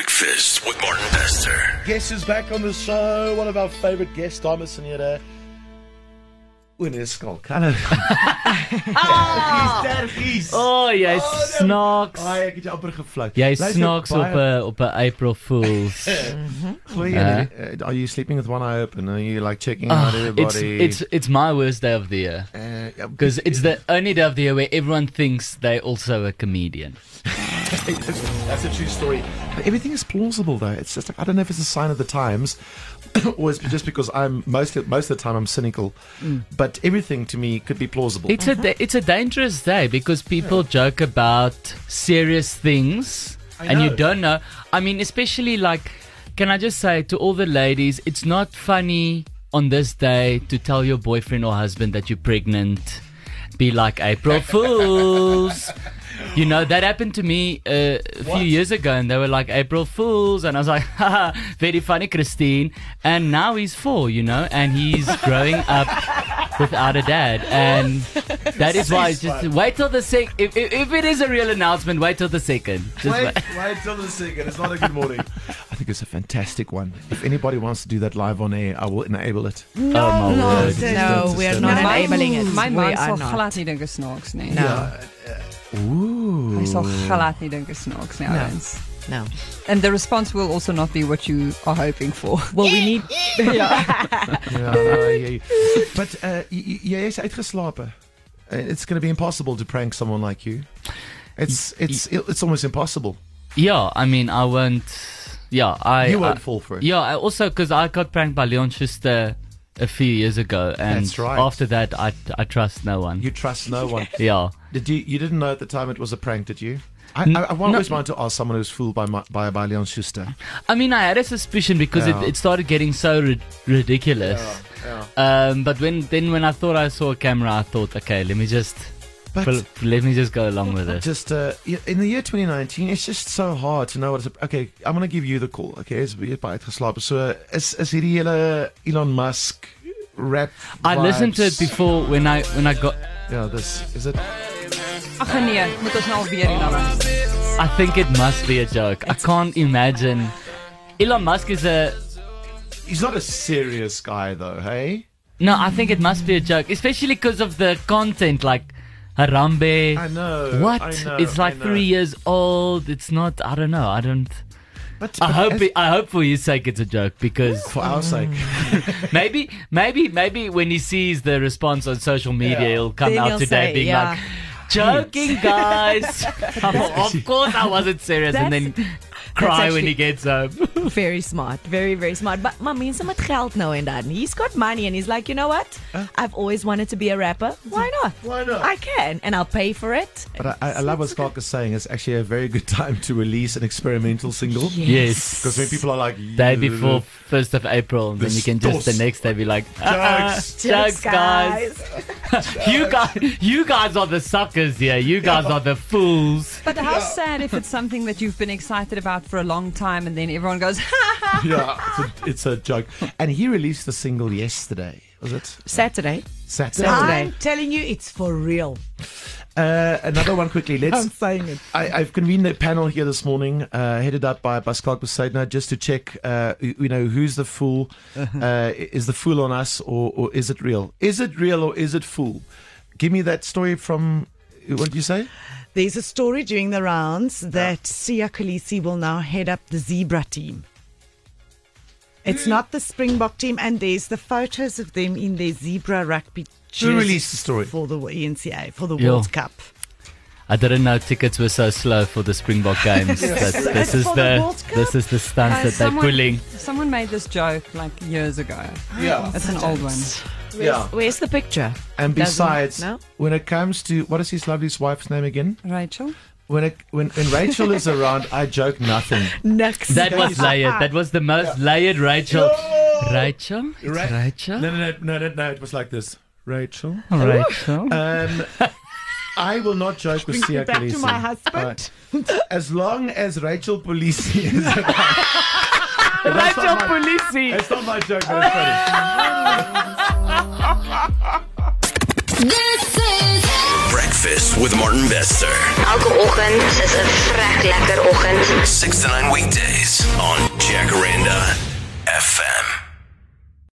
Breakfast with Martin Bester. Guess who's back on the show? One of our favorite guests, Thomas en here. Wanneer skalk? Hallo. Oh, jy snaaks. Ai, ek het jou amper geflou. Jy snaaks op 'n April Fools. Are you sleeping with one eye open? Are you like checking out everybody? It's my worst day of the year. Because it's the only day of the year where everyone thinks they're also a comedian. That's a true story. But everything is plausible though. It's just like, I don't know if it's a sign of the times or it's just because I'm most of the time I'm cynical. But everything to me could be plausible. It's a dangerous day because people joke about serious things and you don't know. I mean, especially like, can I just say to all the ladies, it's not funny on this day to tell your boyfriend or husband that you're pregnant. Be like April Fools. You know, that happened to me a few years ago, and they were like, April Fools, and I was like, haha, very funny, Christine. And now he's 4, you know, and he's growing up without a dad, and that is why, just wait till the second. If it is a real announcement, wait till the second. Wait till the second. It's not a good morning. I think it's a fantastic one. If anybody wants to do that live on air, I will enable it. No, we're not enabling it. My man sal glad nie dink is snaaks nie. Ooh. Hy sal glad nie dink is snaaks nie, ouens. No. And the response will also not be what you are hoping for. Well, we need... But jy is uitgeslapen. It's going to be impossible to prank someone like you. It's almost impossible. Yeah, I mean, I won't... Yeah, you won't fall for it. Yeah, I also, because I got pranked by Leon Schuster a few years ago, and that's right. After that, I trust no one. You trust no one. Yeah. You didn't know at the time it was a prank, did you? I always wanted to ask someone who's fooled by Leon Schuster. I mean, I had a suspicion because it started getting so ridiculous. But when I thought I saw a camera, I thought, okay, let me just go along with it. Just in the year 2019, it's just so hard to know what it's. Okay, I'm gonna give you the call. Okay, is baie uitgeslapen. So is hierdie hele Elon Musk rap? I listened to it before when I got. Yeah, this is it. Ag nee, moet ons nou alweer hier dan. I think it must be a joke. I can't imagine. Elon Musk is He's not a serious guy though, hey? No, I think it must be a joke, especially because of the content, like Harambe. I know. What? I know, it's like 3 years old. It's not. I don't know. I don't. But I hope for your sake it's a joke, because for our sake. maybe when he sees the response on social media, he'll come then out he'll today say, being like, joking, guys. Of course I wasn't serious, and then cry when he gets home. Very smart, very, very smart. But mense met geld nou en dan. He's got money and he's like, you know what? I've always wanted to be a rapper. Why not? Why not? I can, and I'll pay for it. But I love what Skalk is saying. It's actually a very good time to release an experimental single. Yes. Because when people are like... Day before 1st of April, and then you can just the next day be like, jokes, guys. you guys are the suckers here. You guys are the fools. But how sad if it's something that you've been excited about for a long time and then everyone goes, Yeah, it's a joke. And he released the single yesterday, was it? Saturday. I'm telling you, it's for real. Another one quickly. I'm saying it. I've convened a panel here this morning, headed up by Skalk Besaidner, just to check, who's the fool. Is the fool on us, or is it real? Is it real or is it fool? Give me that story from, what did you say? There's a story doing the rounds that Siya Kolisi will now head up the Zebra team. It's not the Springbok team, and there's the photos of them in their Zebra rugby Who released the story? for the ENCA, for the World Cup. I didn't know tickets were so slow for the Springbok games. This is the stunt that they're pulling. Someone made this joke like years ago. Yeah. It's an old one. Where's the picture? And besides, No? when it comes to, what is his lovely wife's name again? Rachel? When Rachel is around, I joke nothing. Next. That was layered. That was the most layered Rachel. Rachel? It's Rachel? No, it was like this. Rachel. Rachel. I will not joke with Siya back to Kolisi. my husband. As long as Rachel Polisi is around. Rachel Polisi. It's not my joke, but it's funny. Breakfast Breakfast with Martin Bester. Elke oggend is 'n vrek lekker oggend. 6 to 9 weekdays on Jacaranda FM.